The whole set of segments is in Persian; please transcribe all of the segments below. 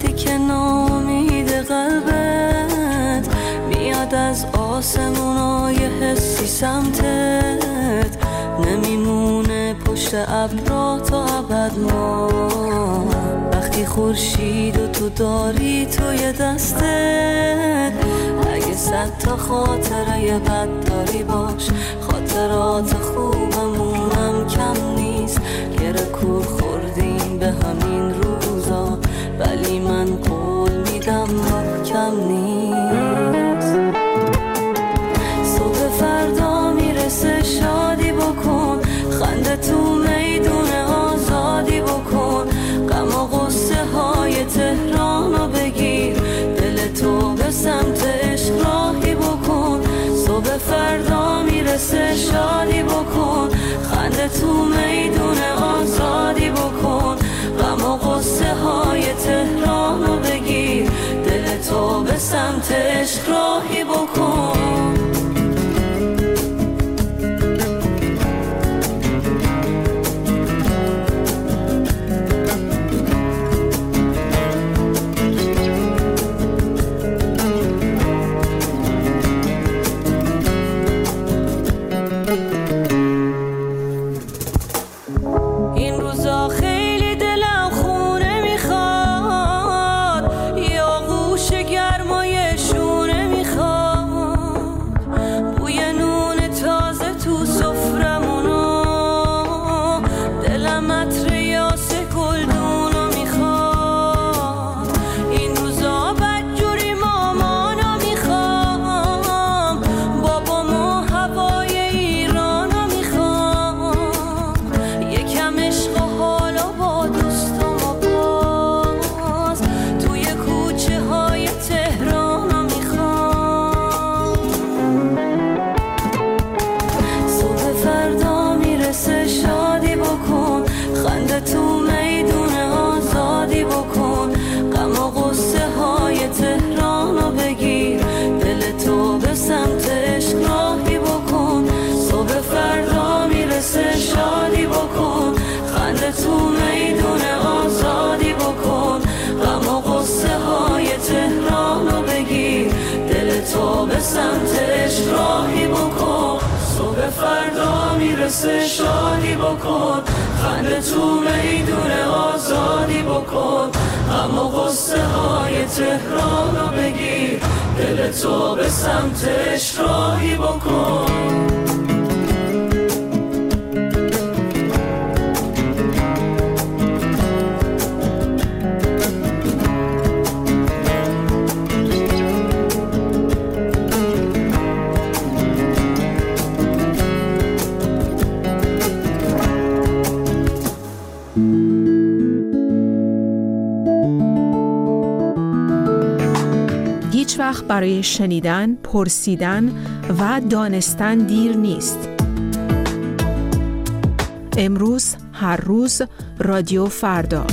وقتی که ناامید قلبت میاد از آسمونای حسی سمتت، نمیمونه پشت ابرا تا ابد ما. وقتی خورشید و تو داری توی دستت، اگه 100 تا خاطره بد داری باش، خاطرات خوبمونم کم نیست. گره کور خوردیم به همین روزا، ولی من قول میدم محکم نیست. صبح فردا میرسه شادی بکن، خنده تو میدون آزادی بکن. غم و غصه های تهرانو بگیر، دل تو به سمت عشق راهی بکن. صبح فردا میرسه شادی بکن، خنده تو میدون آزادی بکن. غم و غصه های تهرانو بگیر، دل تو به سمت عشق راهی بکن. تو میدون آزادی بکن، غم و غصه های تهرانو بگیر، دل تو به سمت عشق راهی بکن. صبح فردا میرسه شادی بکن، خنده تو میدون آزادی بکن. غم و غصه های تهرانو بگیر، دل تو به سمت عشق راهی بکن. هیچ وقت برای شنیدن، پرسیدن و دانستن دیر نیست. امروز، هر روز، رادیو فردا.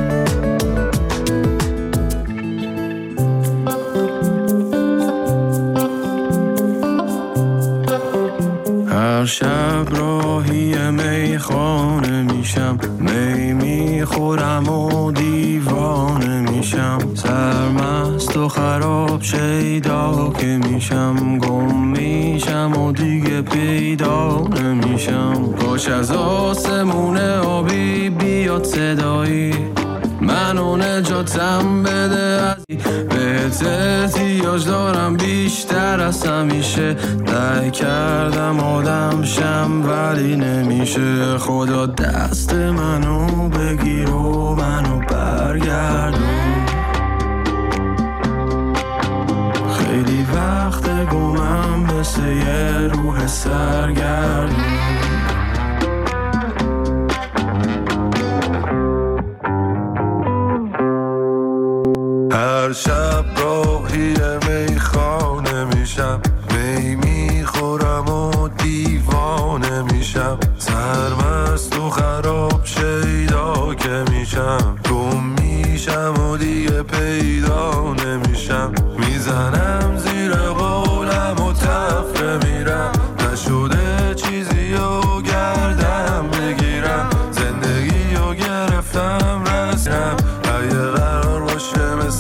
هر شب راهی میخانه میشم، می میخورم و دیوانه میشم. سرمست و خراب شیدا که میشم، گم میشم و دیگه پیدا نمیشم. کاش از آسمون آبی بیاد صدایی، منو نجاتم بده از بهت احتیاج دارم بیشتر از همیشه. سعی کردم آدم شم ولی نمیشه. خدا دست منو بگیر و منو برگردون. خیلی وقت گمم مثل یه روح سرگردون. هر شب راهی میخانه میشم، می میخورم و دیوانه میشم. سرمست و خراب شیدا که میشم، گم میشم و دیگه پیدا نمیشم. میزنم زیر قولم و تفره میرم، نشده چیزی و گردم بگیرم. زندگی رو گرفتم رسیدم، اگه قرار باشه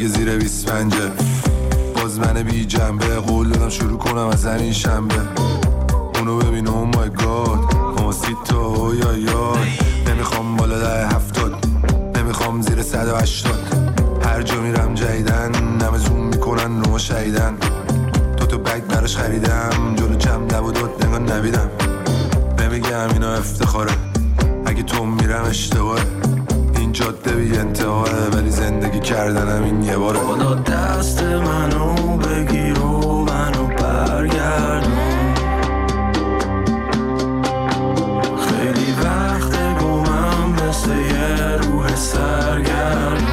دیگه زیر 25 باز من بی جنبه قول دادم شروع کنم از همین شنبه اونو ببین او مای گاد موسیتو یا نمیخوام بالا ده 70 نمیخوام زیر 180 هر جا میرم جدیدن نمه زوم میکنن نوما شهیدن تو بگ براش خریدم جلو جمع نبود نگاه نبیدم نمیگم اینا افتخاره اگه تو میرم اشتباهه این جاده بی انتهاه ولی زندگی کردنم این یه باره خدا دست منو بگیر و منو برگردون خیلی وقت گمم مثل یه روح سرگردون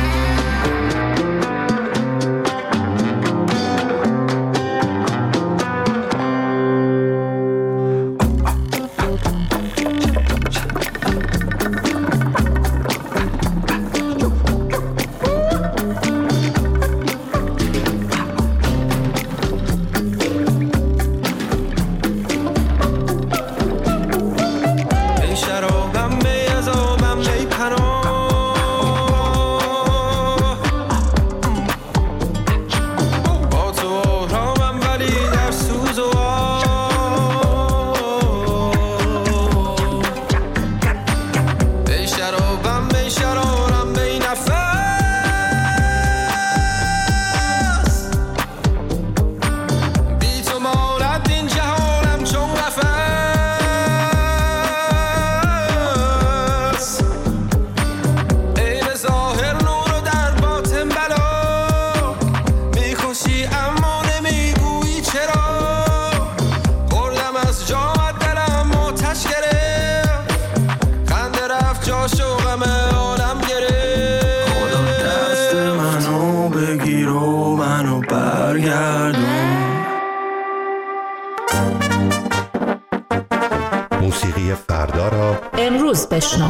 موسیقی فردا را امروز بشنو.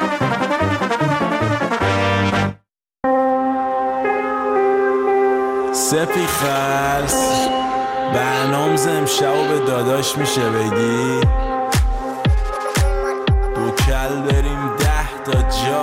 سپی خلص برنامز امشب به داداش میشه بگی دو کل بریم 10 تا جا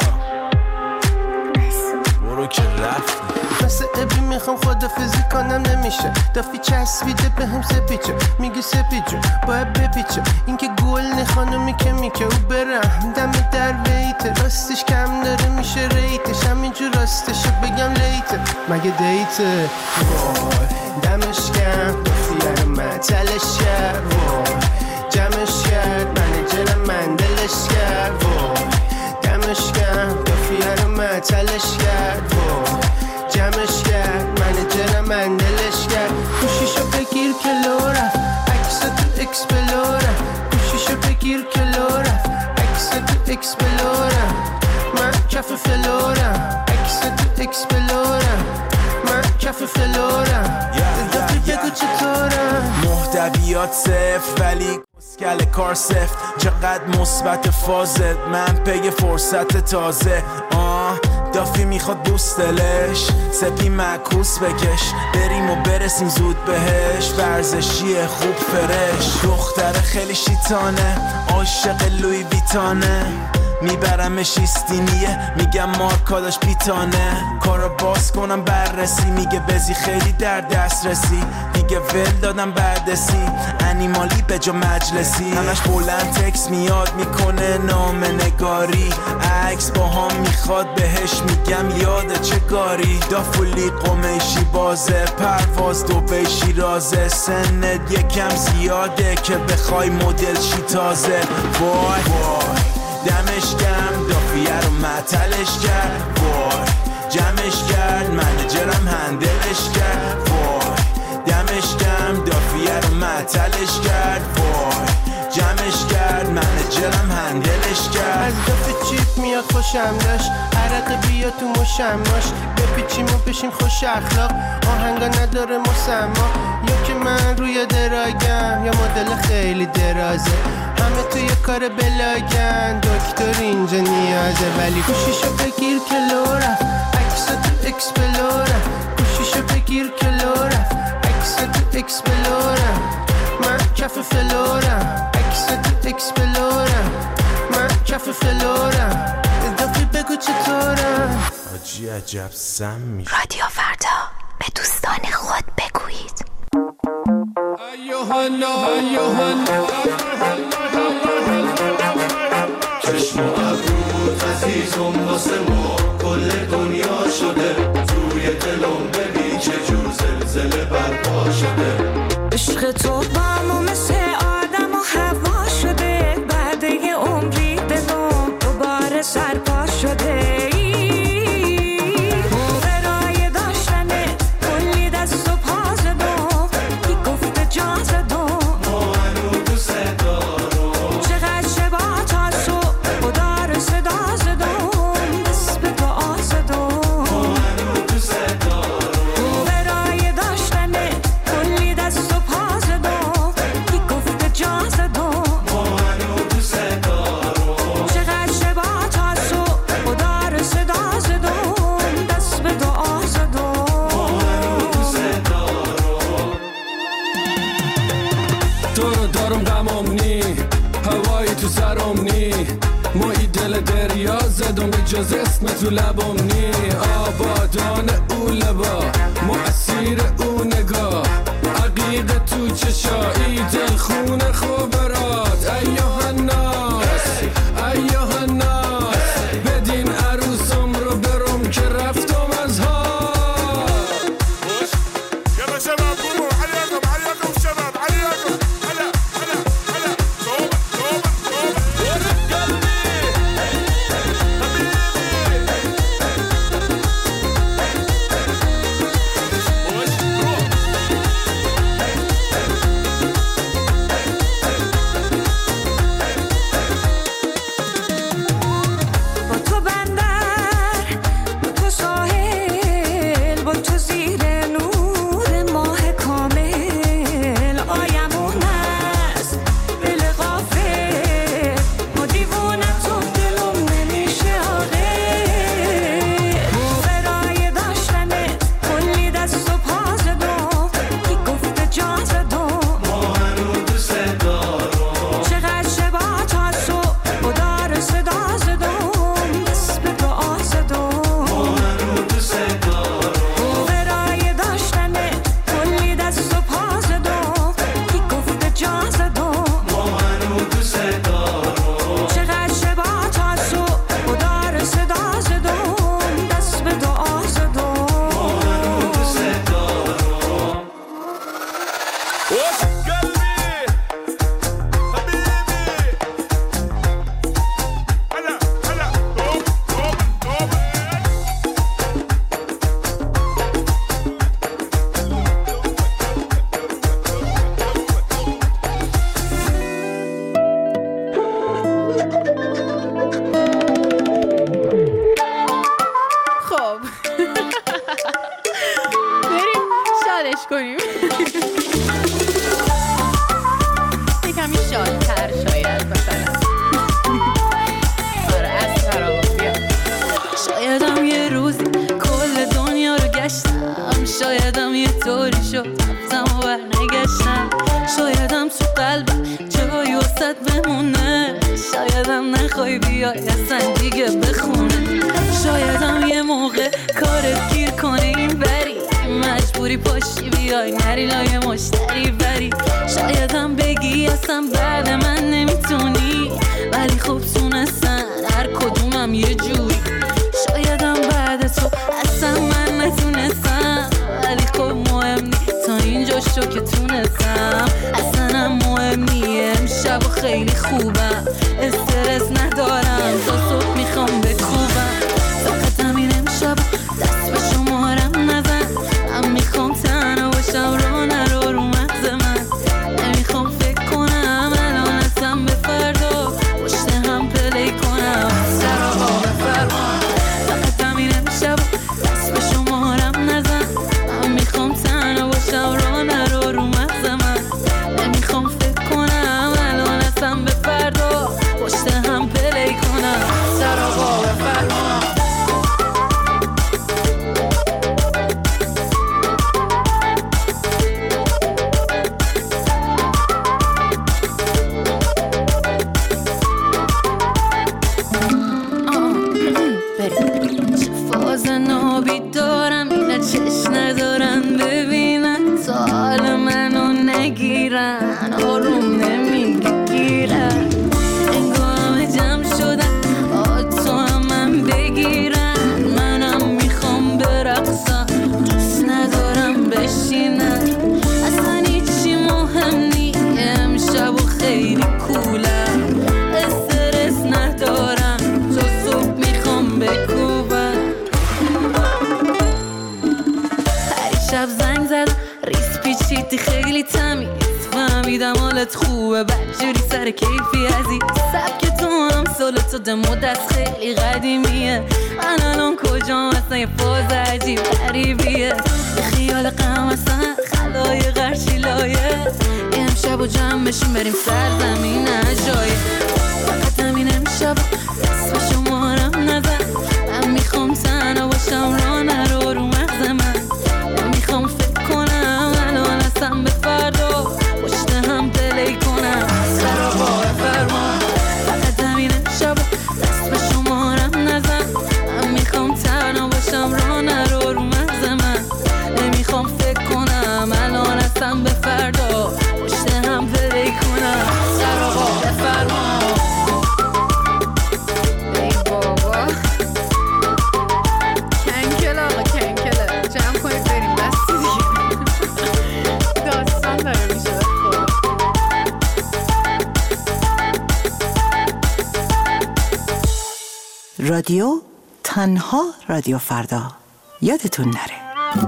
برو که رفت مثل ابری میخوام خدافزی کنم نمیشه دافی چسبیده به هم سپیچه میگه سپیچه باید بپیچه این که گل نه خانومی که میکه او برم دم در ویته راستش کم داره میشه ریتش همینجور راستشو بگم لیته مگه دیته وای دمش کم دافیه رو معطلش کرد وای جمعش کرد منیجر من دلش کرد وای دمش کم دافیه رو معطلش کرد وای جمعش کرد منیجر من دلش کرد گوشیشو بگیر که لو رفت عکس تو اکسپلورم گوشیشو بگیر که لو رفت عکس تو اکسپلورم من کف فلورم عکس تو اکسپلورم من کف فلورم دفعی بگو چطورم محتویات صفر ولی اسکل کار سفت چقدر مثبت فازت من پی فرصت تازه دافی میخواد بوستلش سپی معکوس بکش بریم و برسیم زود بهش ورزشیه خوب فرش دختر خیلی شیطانه عاشق لوی ویتانه میبرمش ایستینیه میگم مارکاداش پیتانه کارو باز کنم بررسی میگه بزی خیلی در دسترسی دیگه ول دادم بردسی انیمالی به جا مجلسی همش بلند تکس میاد میکنه نام نگاری عکس با هم میخواد بهش میگم یاده چه گاری دافولی قمیشی بازه پرواز دوبه شیرازه سنت یکم زیاده که بخوای مدل شی تازه وای دمش گرم دافیه رو معطلش کرد وای جمعش کرد منیجرم هندلش کرد وای دمش گرم دافیه رو معطلش کرد وای جمعش کرد منیجرم هندلش کرد از دافه چیپ میاد خوشم داشت عرق بیا تو مشماش بپیچیم و بشیم خوش اخلاق آهنگا نداره مسما یا که من روی دراگم یا مدل خیلی درازه همه توی کار بلاگن دکتر اینجا نیازه ولی گوشیشو بگیر که لو رفت عکس تو اکسپلورم گوشیشو بگیر که لو رفت عکس تو اکسپلورم من کف فلورم عکس تو اکسپلورم من کف فلورم دافی بگو چطورم آجی عجب سم میشه رادیو فردا چشم و ابرود عزیزم واسه ما کل دنیا شده، توی دلم ببین چه جور زلزله برپا شده. عشق تو با ما مثل آدم و هوا شده، بعد یه عمری دلم دوباره سرپا شده. برای داشتنه کلی دست و پا زدم، کی گفته جا زدم ما هنو دوست دارم. چقدر شبا تا صبح خدا رو صدا زدم، دست به دعا زدم ما هنو دوست دارم. برای داشتنه کلی دست و پا زدم، کی گفته جا زدم ما هنو دوست دارم. چقدر شبا تا صبح خدا رو صدا زدم، دست به دعا زدم ما هنو دوست دارم. تو رو دارم غمم نی، هوایی تو سرم نی، مایی دل دریا زدم به جز اسم تو لبم نی. آبادان او لبا مؤثیر او نگاه، عقیق تو چشایی دل خونه خوبرات. ایوه الناس ایوه الناس، بدین عروسم رو برم که رفتم از ها. يلا شباب قوموا عليكم عليكم شباب عليكم. هلا هلا هلا توبة توبة توبة ورد قلبي با تو بندر، با تو ساحل، با تو زیر نور ماه کامل. آیمون است دل غافل، ما دیوونه تو دلم نمیشه عاقل. برای داشتنه کلی دست و پا زدم، کی گفته جا زدم ما هنو دوست دارم. چقدر شبا تا صبح خدا رو صدا زدم، دست به دعا زدم ما هنو دوست دارم. برای داشتنه کلی دست و پا زدم، کی گفته جا زدم ما هنو دوست دارم. چقدر شبا تا صبح خدا رو صدا زدم، دست به دعا زدم ما هنو دوست دارم. وش قلبي حبيبي. هلا هلا توبة توبة توبة. خب بریم شادش کنیم. یه کمی شادتر شاید مثلا. آره از فرابیا. شایدم یه روزی کل دنیا رو گشتم، شایدم یه طوری شد رفتم و برنگشتم. شایدم تو قلبم جایی واسط بمونه، شایدم نخوای بیای اصلا دیگه بخونه. شایدم یه موقع کارت گیر کنه این بری، مجبوری پاشی بیای نری لای مشتری بری. شایدم بگی اصلا بعد من نمیتونی، ولی خب تونستن هر کدومم یه جوری. شایدم بعد تو اصلا من نتونستم، ولی خب مهم نیست تا اینجا شو که تونستم. اصلا هم مهم نیه امشب و خیلی خوبم، استرس ندارم تا صبح میخوام بکوبم. فقط همین امشب دست به شمارم نزن، من میخوام تنها باشم رو نرو رو مغز من. نمیخوام فکر کنم الان اصلا به فردا، پشت هم پلی کنم سر آب فرمان. فقط همین امشب دست به شمارم نزن، من میخوام تنها باشم رو نرو رو مغز من. نمیخوام فکر کنم الان اصلا به فردا، پشت هم پلی کنم طولم استرس ندارم تا صبح میخوام بکوبم شب زنگ زد ریس پیچیدی خیلی تمیز فهمیدم حالت خوبه بدجوری سر کیفی عزیز سبک تو هم سالت و دمو دست خیلی قدیمیه من الان کجام اصلا یه فاز عجیب غریبیه یه خیال غم اصلا خلای غرشی لایه یه امشب و جمع بشیم بریم سرزمین عجایب فقط همین امشب اسم شمارم نزن من میخوام تنها باشم را نرو رو مغز من نمیخوام فکر کنم الان اصلا به فردا پشت هم دلی کنم سراغا فرمان فقط همین امشب دست به شمارم نزن من میخوام تنها باشم را نرو رو مغز من نمیخوام فکر کنم الان اصلا به فردا پشت هم دلی کنم سراغا فرمان ای بابا کنکل آقا کنکله جمع کنید بریم بستی دیگه داستان داره میشه خب رادیو تنها رادیو فردا یادتون نره.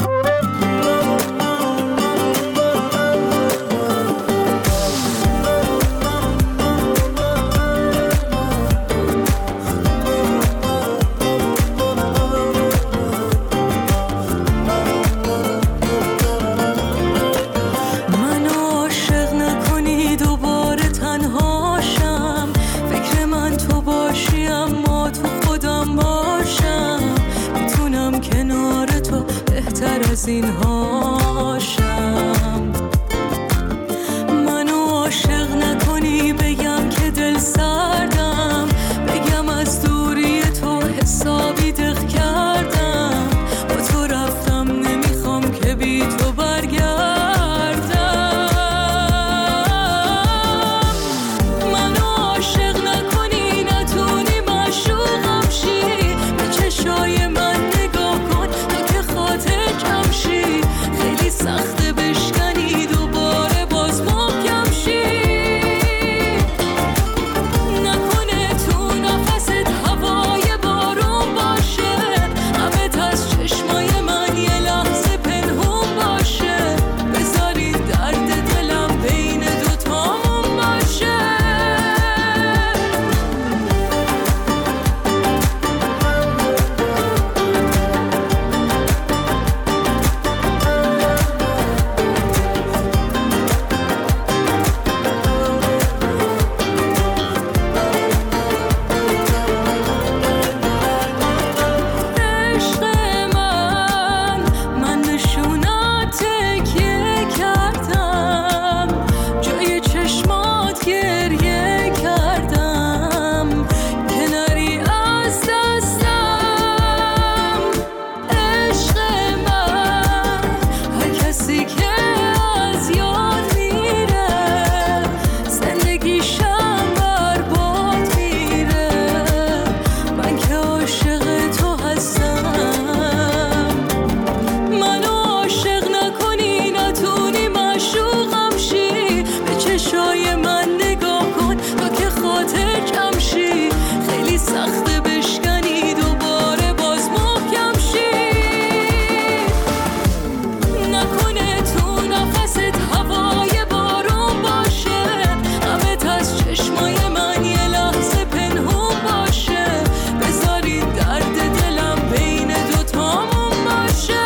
از این هاشم منو عاشق نکنی بگم که دل سردم بگم از دوری تو حسابی دق کردم با تو رفتم نمیخوام که بی تو برگردم منو عاشق نکنی نتونی معشوقم شی به چشای من نگاه کن تو که خاطر کم شی خیلی سخته بشکنی دوباره باز محکم شی نکنه تو نفست هوای بارون باشه همت از چشمای من یه لحظه پنهون باشه بذاری درد دلم بین دوتامون باشه عشق من نشونات تکیه کردم جای چشمات گریه کردم که نری از دستم عشق من هر کسی که از یاد میره زندگیشم برباد میره من که عاشق تو هستم منو عاشق نکنی نتونی معشوقم شی به چشای من نگاه کن تا که خاطر کم شی خیلی سخته بشکنی دوباره باز محکم شی نکنه تو نفست هوای بارون باشه همت از چشمای من یه لحظه پنهون باشه بذاری درد دلم بین دوتامون باشه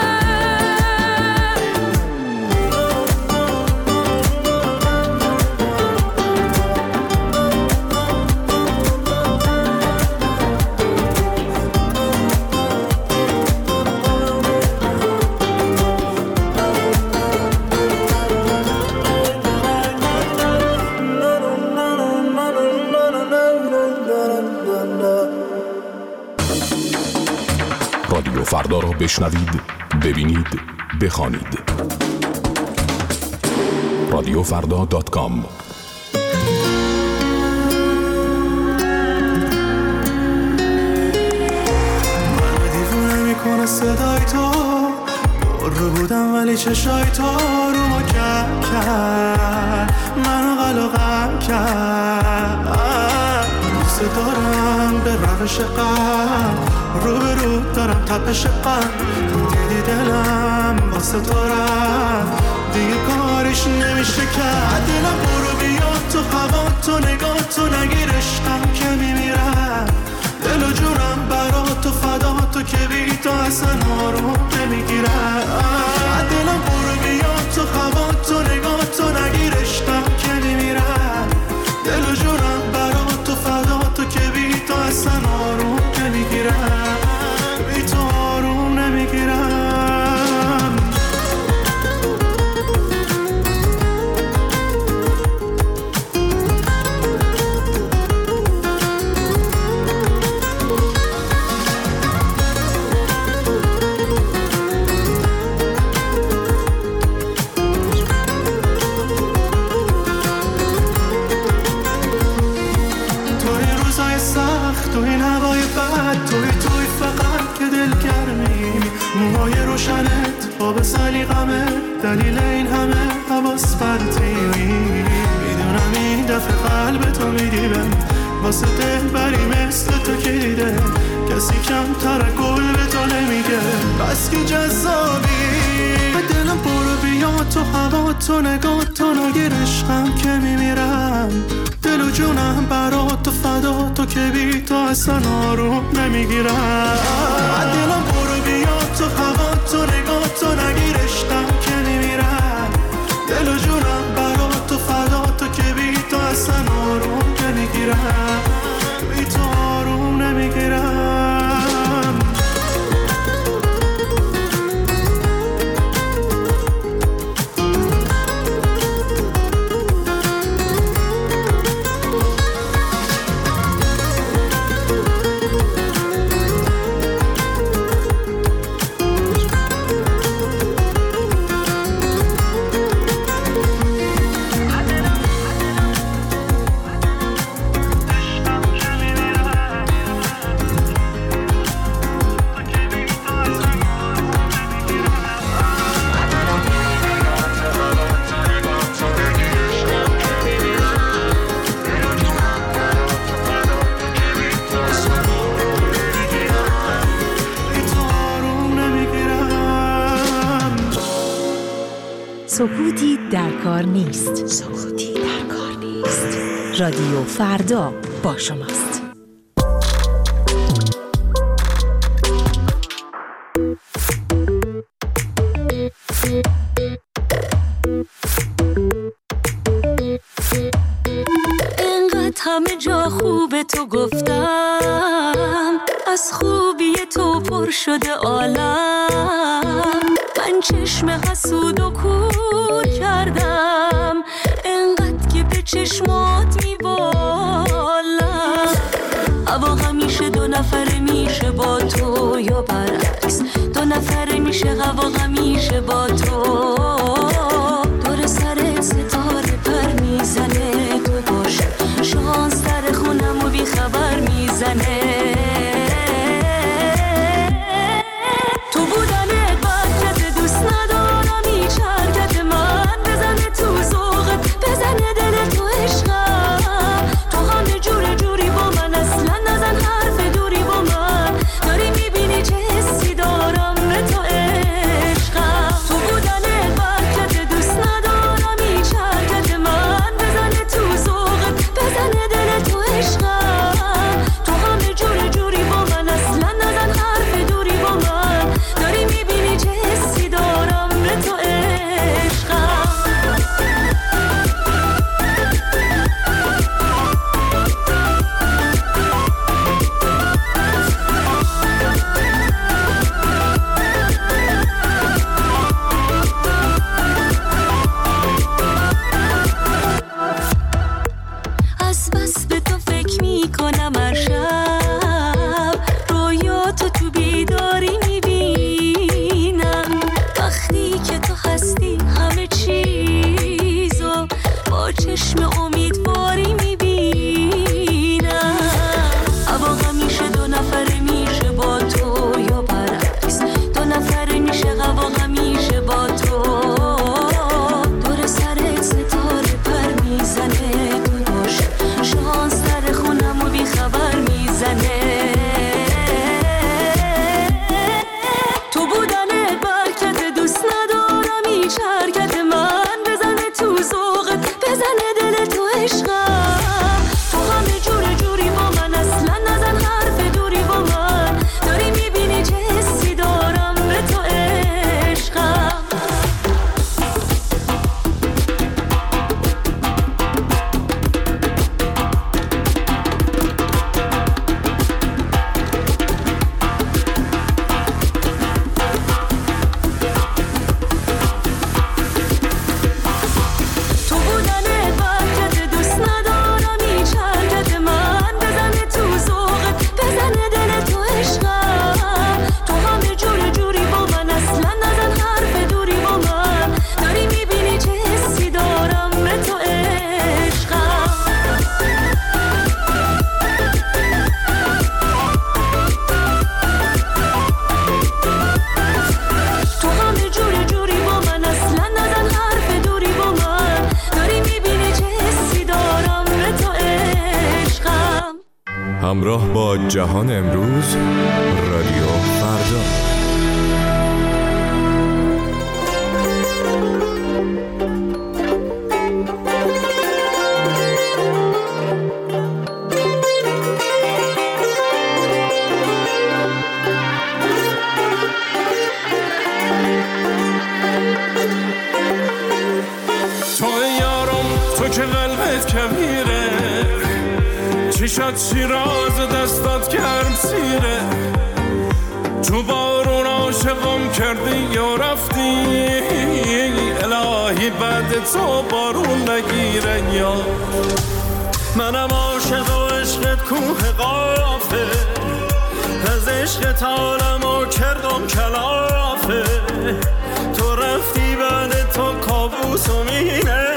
رادیو فردا را بشنوید، ببینید، بخوانید. radiofrda.com منو دیوونه میکنه صدای تو تو بودم ولی چشای تارو کرد منو غلاغم کرد دوست دارم به روش قلب رو به رو دارم تپش قلب دیدی دلم واسه تو رفت دیگه کارش نمیشه کرد دلم برو بیا تو هوا تو نگاه تو نگیر عشقم که میمیرم دل و جونم برا تو فدا تو که بی تو اصلا آروم نمیگیرم دلم برو بیا تو هوا تو نگاه تو نگیر عشقم که میمیرم دل و جونم برا تو فدا تو که بی تو اصلا آروم نمیگیرم بی تو آروم نمیگیرم تو این هوای بد توی فقط که دل گرمی موهای روشنت با به سلیقمه دلیل این همه حواس پرتی میدونم این دفعه قلب تو میدیبم واسه دل بری مثل تو که دیده کسی کمتر گل به تو نمیگه بس که جذابی دلم برو بیا تو هوا تو نگاه تو نگیر عشقم که میمیرم دل و جونم برا تو فدا تو که بی تو اصلا آروم نمیگیرم دلم برو بیا تو هوا تو نگاه تو نگیر عشقم که میمیرم دل و جونم برا تو فدا تو که بی تو اصلا آروم نمیگیرم بی تو آروم نمیگیرم سکوتی در کار نیست. سکوتی در کار نیست. رادیو فردا با شماست. اینقدر همه جا خوب تو گفتم از خوبی تو پر شده عالم من چشم حسود و کور کردم انقدر که به چشمات میبالم هوا همیشه دو نفره میشه با تو یا برعکس دو نفره میشه هوا همیشه با تو دور سر ستاره پر میزنه تو باش شانس در خونم و بی خبر میزنه تو بودنت برکت دوست ندارم هیچ حرکت من بزنه تو ذوقت بزنه دل تو عشقم تو همه جوری با من اصلا نزن حرف دوری با من داری میبینی چه حسی دارم به تو عشقم تو بودنت برکت دوست ندارم هیچ حرکت من بزنه تو ذوقت بزنه دل تو عشقم تو همه جوری با من اصلا نزن حرف دوری با من داری میبینی چه حسی دارم به تو عشقم از بس به تو فکر میکنم هر شب رویاتو تو بیداری میبینم وقتی که تو هستی همه چیزو با چشم امیدواری میبینم هوا همیشه دو نفره میشه با تو یا برعکس دو نفره میشه هوا همیشه همراه با جهان امروز، رادیو فردا. چشات شیراز دستات گرم سیره، تو بارون عاشقم کردی یا رفتی، الهی بعد تو بارون نگیره. یا منم عاشق و عشقت کوه قافه، از عشقت عالمو کردم کلافه، تو رفتی بعد تو کابوس و مینه،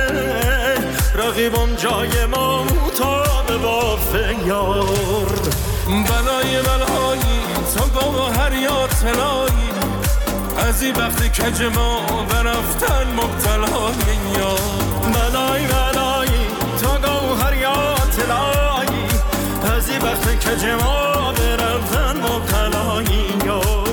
رقیبم جای ما مطابه بافه. یار بلای بلایی تا گوهر یا طلایی، از این وقتی کج ما برفتن مبتلای. یار بلای بلایی تا گوهر یا طلایی، از این وقتی کج ما برفتن مبتلای. یار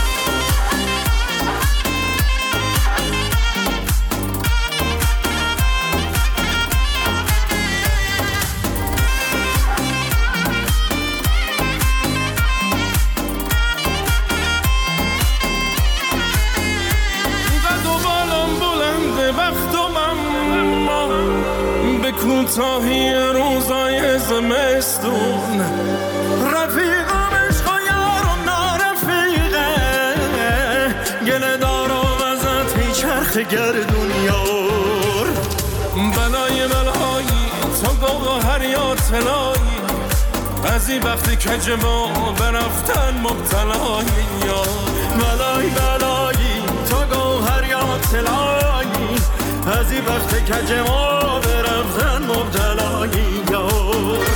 کوتاهی روزای زمستون، رفیقم عشق و یارم نارفیقه، گله دارم ازت میچرخ گردون. یار بلای بلایی تا گوهر یا طلایی، از این وقتی کج ما برفتن مبتلای. یار بلای بلایی تا گوهر یا طلایی، از این وقت کج ما برفتن مبتلایی. یار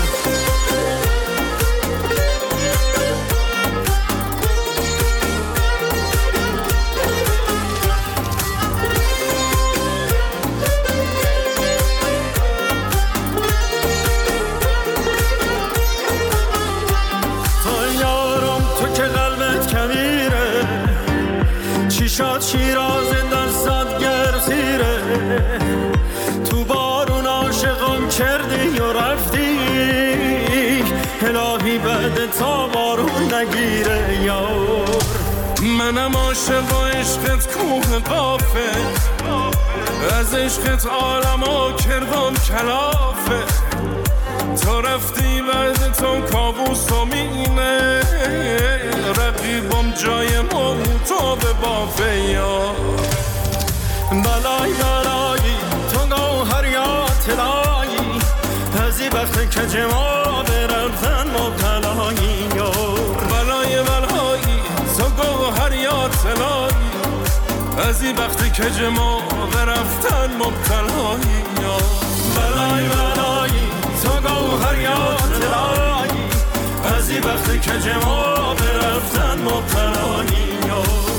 تو یارم تو که قلبت کمیره، چیشات شیراز دستات گرسیره، تو بارون عاشقم کردی و رفتی، الهی بعد تا بارون نگیره. یار منم عاشق و عشقت کوه قافه، از عشقت عالمو کردم کلافه، تو رفتی بعد تو کابوس و مینه، رقیبم جای ما تو به بافه. یا بلای بلایی تو گوهر یا طلایی، از این وقت کج ما برفتن مبتلایی. یار بلای بلایی تو گوهر یا طلایی، از این وقت کج ما برفتن مبتلایی. یا بلای بلایی تو گوهر یا طلایی، از این وقت کج ما برفتن مبتلایی. یار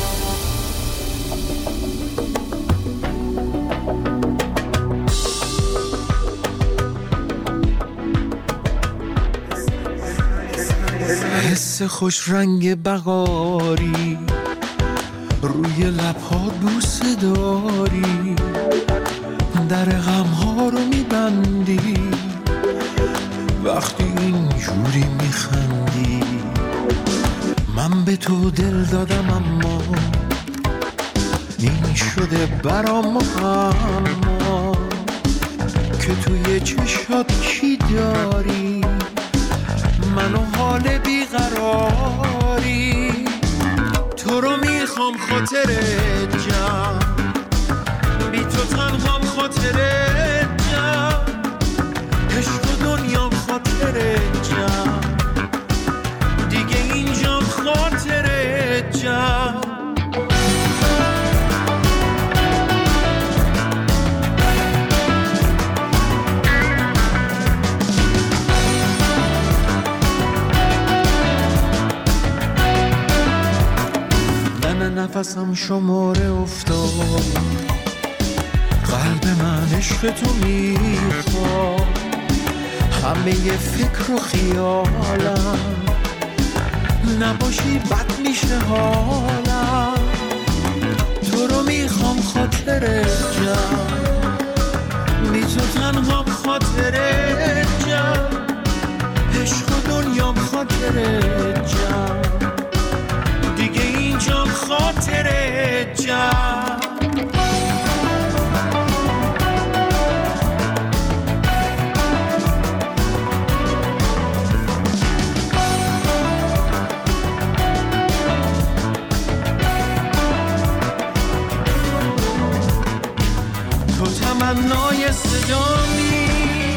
حس خوش رنگ بغاری، روی لبها بوسه داری، در غمها رو میبندی، وقتی اینجوری میخندی. من به تو دل دادم اما این شده برام اما، که توی چشات کی داری، منو حال بیقراری. تو رو میخوام خاطرت جمع، بی تو تنهام خاطرت جمع، عشق و دنیام خاطرت جمع، دیگه اینجام خاطرت جمع. نفسم شماره افتاد، قلب من عشق تو میخواد، همه فکر و خیالم، نباشی بد میشه حالم. تو رو میخوام خاطر جمع، بی تو تنهام خاطر جمع، عشق و دنیام خاطر جمع، دیگه اینجام خاطر جمع. تمنای صدامی،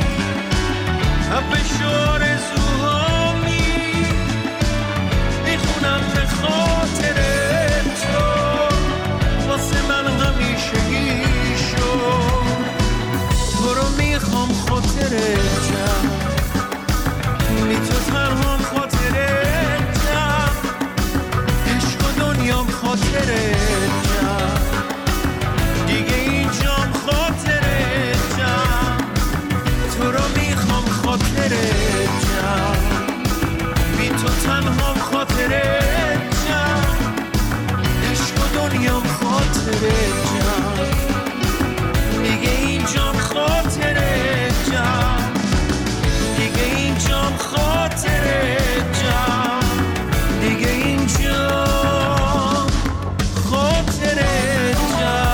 حبش آرزوهامی، میخونم به خاطر تو، واسه من همیشگیشو. تو رو میخوام خاطر جمع، بی تو تنهام خاطر جمع، عشق و دنیام خاطر جمع، دیگه اینجام خاطر جمع. تو رو میخوام خاطر جمع، بی تو تنهام خاطر جمع، عشق و دنیام خاطر جمع، دیگه اینجام خاطر جمع، دیگه اینجام خاطر جمع، دیگه اینجام خاطر جمع.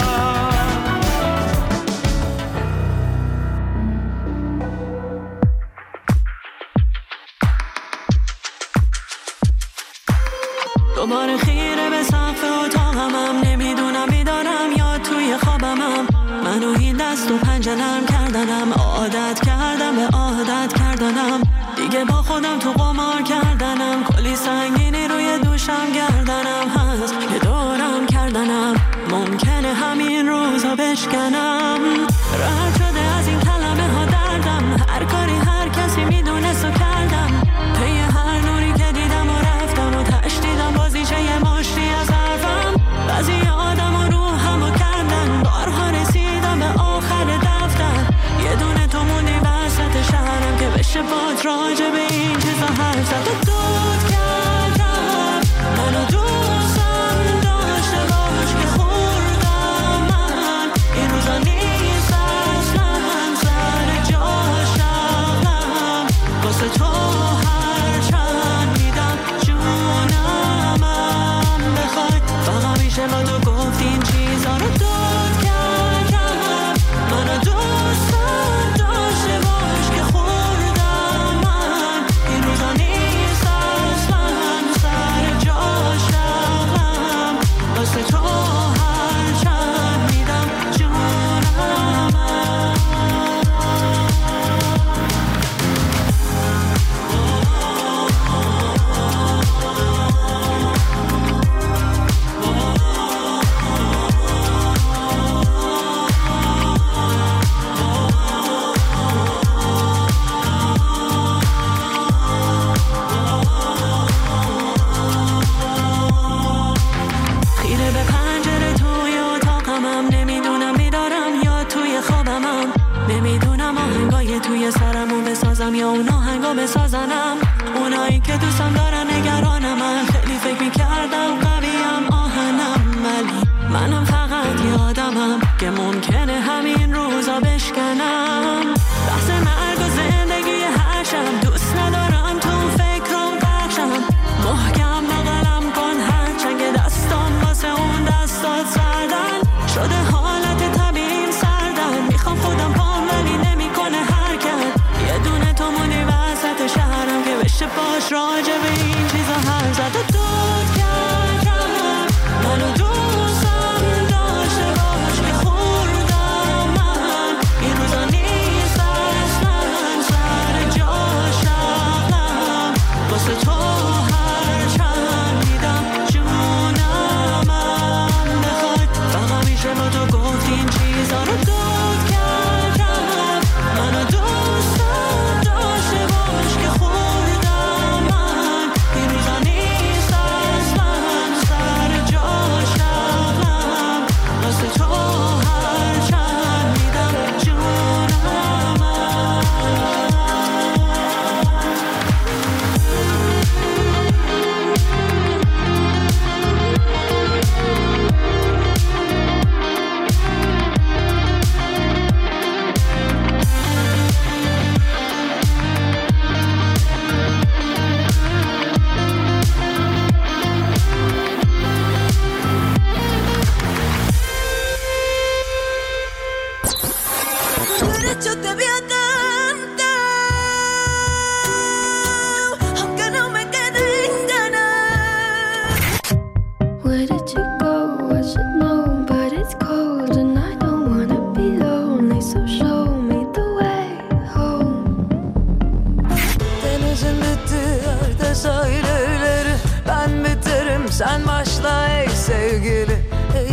دوباره خیره به سقف اتاقمم، نمیدونم بیدارم یا توی خوابمم. منو این دست و پنجرم کردنم، عادت کردم به عادت کردنم، دیگه با خودم تو قمار کردنم. کلی سنگینی روی دوشم گردنم هست، یه دورم کردنم، ممکنه همین روزا بشکنم. رد شده از این کلمه ها دردم، هر کاری هر کسی میدونست و کردم. پی هر نوری که دیدم و رفتم و تشدیدم بازیچه یه مشتی از حرفم. بعضی آدم و روحم و کردن، بارها رسیدم به آخر دفتر. یه دونه تو موندی وسط شهرم که بشه باد راجع به این چیزا حرف زد. و دود کردم منو دوستم داشته باش که خوردم من، این روزا نیست اصلا سر جاشم. واسه تو هر چند میدم جونمم بخوای، فقط میشه با تو گفت این چیزا رو. دود کردم منو دوستم داشته باش که خوردم من، این روزا نیست اصلا سر جاشم. واسه تو هر چند میدم جونمم. خیره به پنجره توی اتاقمم، نمیدونم بیدارم یا توی خوابمم. نمیدونم آهنگای توی سرمو بسازم یا اون آهنگا بسازنم. اونایی که دوستم دارن نگرانم، من خیلی فکر میکردم قویم آهنم، ولی منم فقط یادمم که ممکنه همین روزا بشکنم. بحث مرگ و زندگی هر شب، دوست ندارم تو فکرم قرشم. محکم بغلم کن هرچند که دستام واسه اون دستات سردن شده. حالت طبیعیم سردن، میخوام خودم پام ولی نمیکنه حرکت. یه دونه تو موندی وسط شهرم که بشه باش راجع به این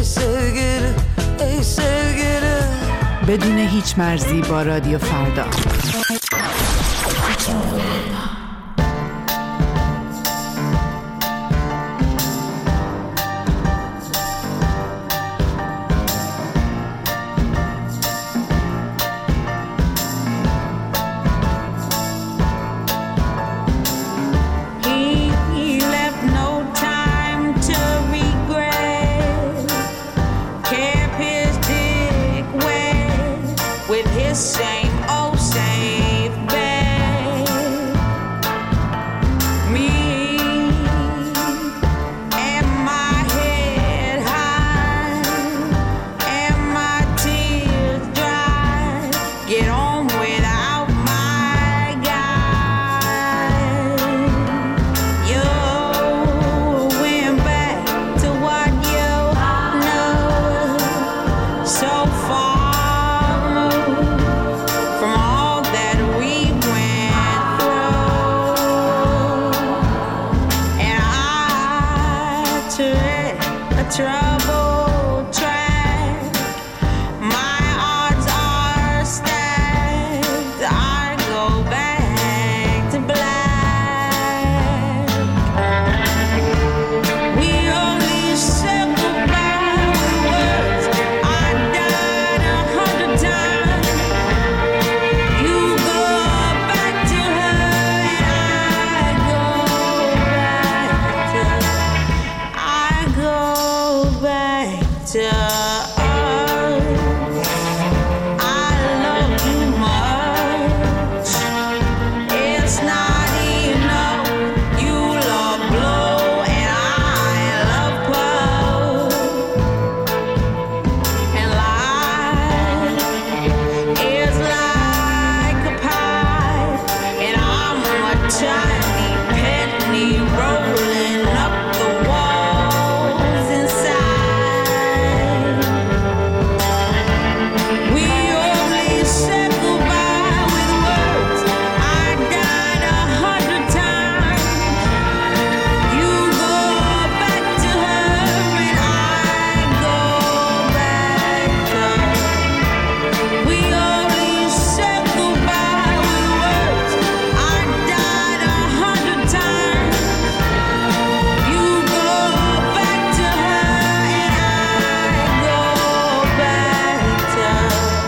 ey sevgili. بدون هیچ مرزی با رادیو فردا. Same old safe bed. Me and my head high and my tears dry. Get on without my guy. You went back to what you know so far. Trouble track. My odds are stacked. I go back to black. We only said goodbye with words. I died 100 times. You go back to her and I go back to her. I go back to us. I love you much. It's not enough. You love blow and I love cold. And life is like a pie, and I'm a tiny penny rolling up the walls inside. We only said goodbye with words. I died 100 times. You go back to her and I go back to her. We only said goodbye with words. I died 100 times. You go back to her and I go back to her.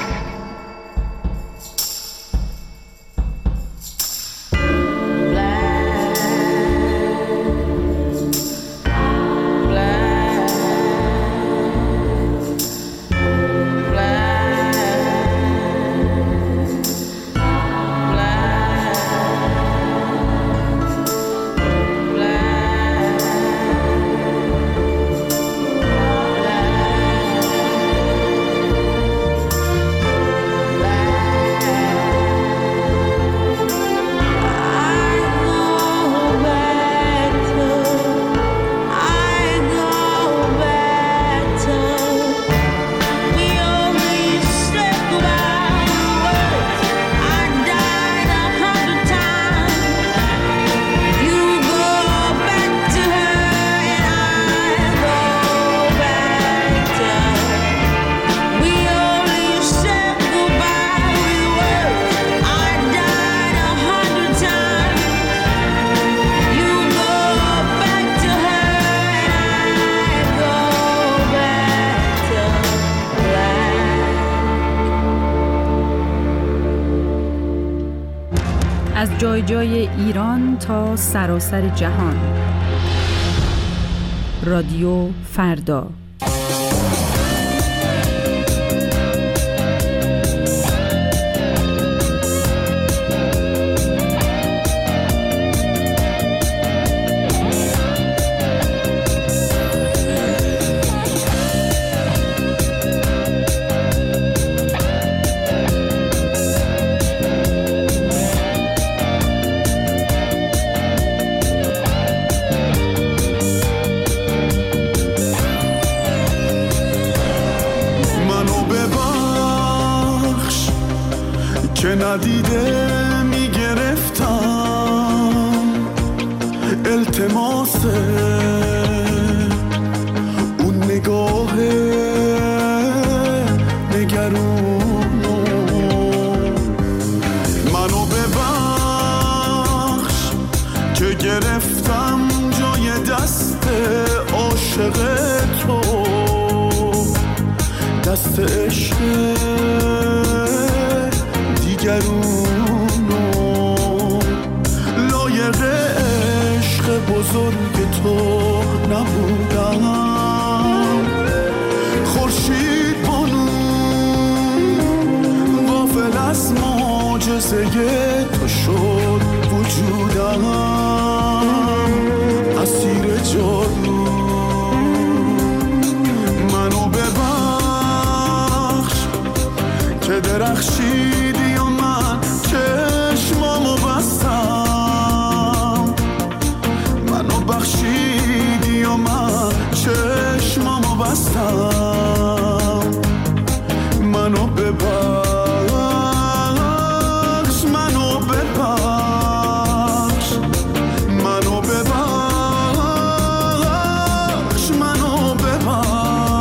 از جای جای ایران تا سراسر جهان. رادیو فردا. که ندیده میگرفتم التماسه اون نگاه که گرفتم جای دست عاشق تو، دست عشق دیگرونو، لایق عشق بزرگ تو نبودم. خورشید بانو غافل از معجزه تو شد وجودم، اسیر جادو منو ببخش که درخشیدی و من چشمامو بستم، منو بخشیدی و من چشمامو بستم، منو ببخش، منو ببخش، منو ببخش، منو ببخش.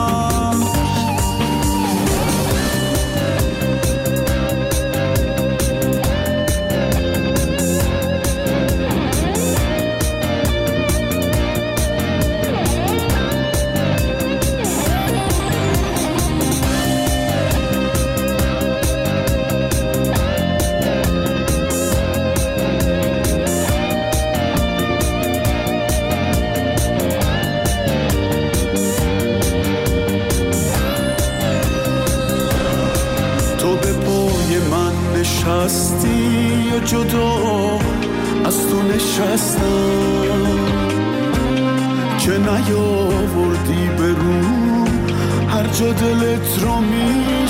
نشستی یا جدا از تو نشستم که نیاوردی به رو هر جا دلت رو می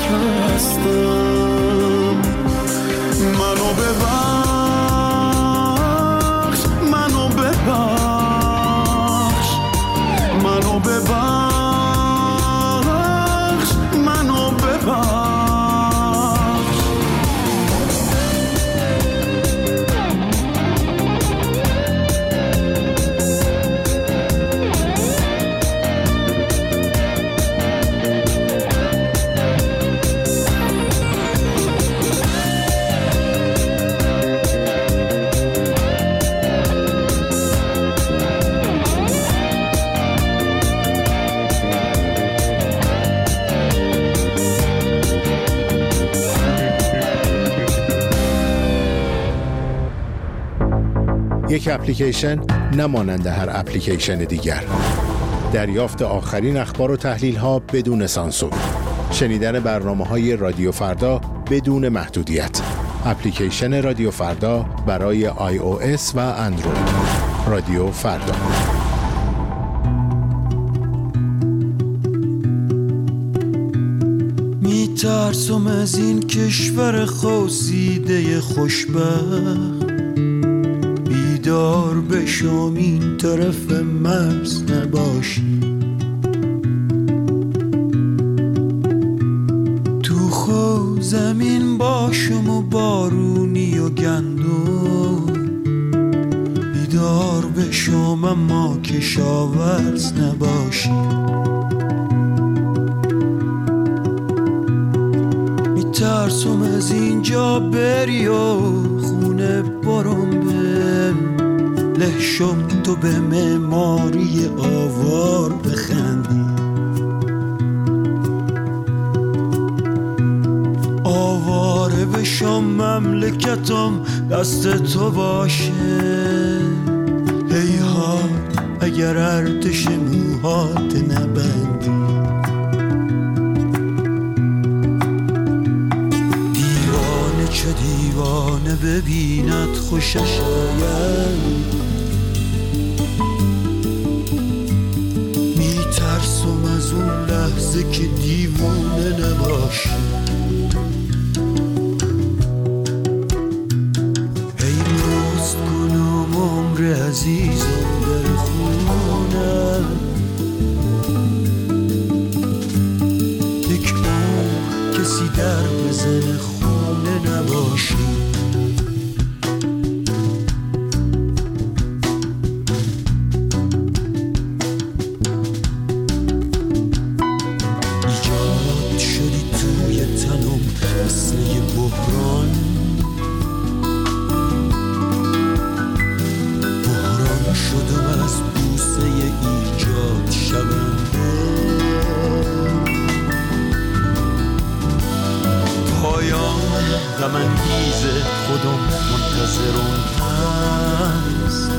شکستم. منو ببخش، منو ببخش، منو ببخش، منو ببخش. یک اپلیکیشن نمانند هر اپلیکیشن دیگر. دریافت آخرین اخبار و تحلیل‌ها بدون سانسور. شنیدن برنامه‌های رادیو فردا بدون محدودیت. اپلیکیشن رادیو فردا برای iOS و اندروید. رادیو فردا. میترسم از این کشور خواسیده خوشبخت، بیدار بشم این طرف مرز نباشی، تو خو زمین باشم و بارونی و گندم، بیدار بشم اما کشاورز نباشی. میترسم از اینجا بری و خونه برم به لحشم، تو به معماری آوار بخندی، آواره بشم مملکتم دست تو باشه. هیهات اگر ارتش موهات نبندی، دیوانه چه دیوانه ببیند خوشش آید، میترسم از اون لحظه که دیوانه نباشی. ای راست کنم عمر عزیزم در خونه، یک عمر کسی در بزن خونه نباشی. حاضرم هست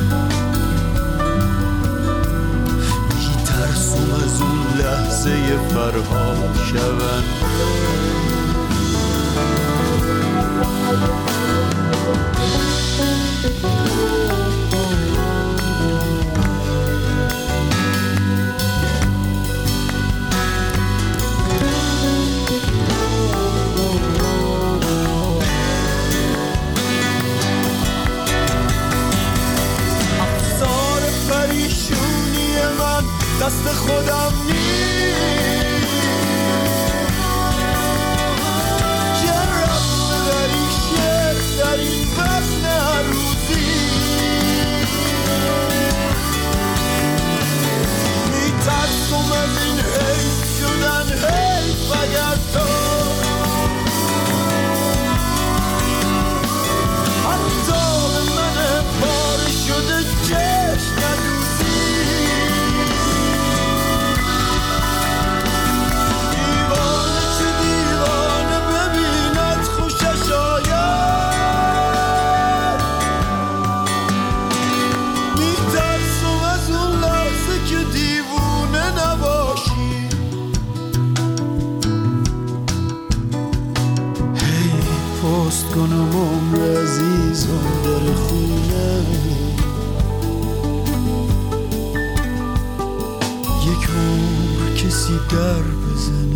میترسم از اون لحظه فرهاد شون دست خودم نیست که رفت داری شد در این وزن هر روزی میترسم از این حیف شدن حیف اگر تو حتی به من پاره شده چشم ندوزی کنم عمر عزیزم در خونه یک عمر کسی در بزنه